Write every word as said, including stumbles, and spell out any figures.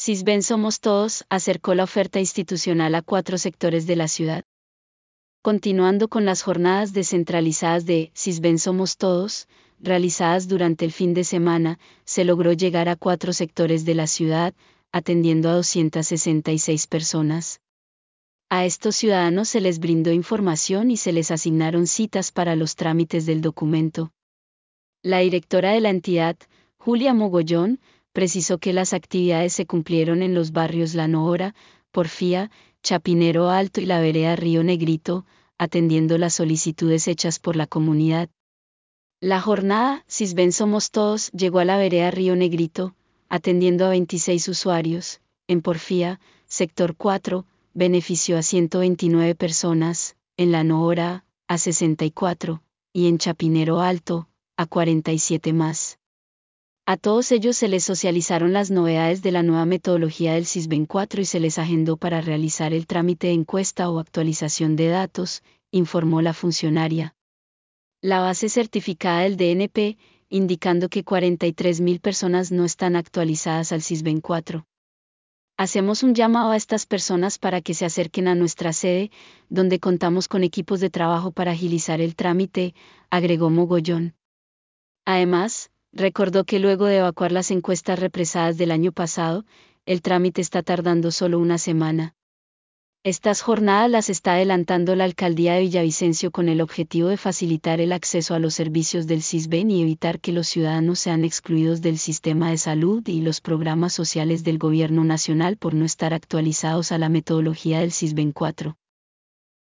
Sisbén Somos Todos acercó la oferta institucional a cuatro sectores de la ciudad. Continuando con las jornadas descentralizadas de Sisbén Somos Todos, realizadas durante el fin de semana, se logró llegar a cuatro sectores de la ciudad, atendiendo a doscientas sesenta y seis personas. A estos ciudadanos se les brindó información y se les asignaron citas para los trámites del documento. La directora de la entidad, Julia Mogollón, precisó que las actividades se cumplieron en los barrios La Nohora, Porfía, Chapinero Alto y la vereda Río Negrito, atendiendo las solicitudes hechas por la comunidad. La jornada Sisbén Somos Todos llegó a la vereda Río Negrito, atendiendo a veintiséis usuarios. En Porfía, sector cuatro, benefició a ciento veintinueve personas, en La Nohora, a sesenta y cuatro, y en Chapinero Alto, a cuarenta y siete más. A todos ellos se les socializaron las novedades de la nueva metodología del Sisbén cuatro y se les agendó para realizar el trámite de encuesta o actualización de datos, informó la funcionaria. La base certificada del D N P, indicando que cuarenta y tres mil personas no están actualizadas al Sisbén cuatro. Hacemos un llamado a estas personas para que se acerquen a nuestra sede, donde contamos con equipos de trabajo para agilizar el trámite, agregó Mogollón. Además, recordó que luego de evacuar las encuestas represadas del año pasado, el trámite está tardando solo una semana. Estas jornadas las está adelantando la alcaldía de Villavicencio con el objetivo de facilitar el acceso a los servicios del Sisbén y evitar que los ciudadanos sean excluidos del sistema de salud y los programas sociales del gobierno nacional por no estar actualizados a la metodología del Sisbén cuatro.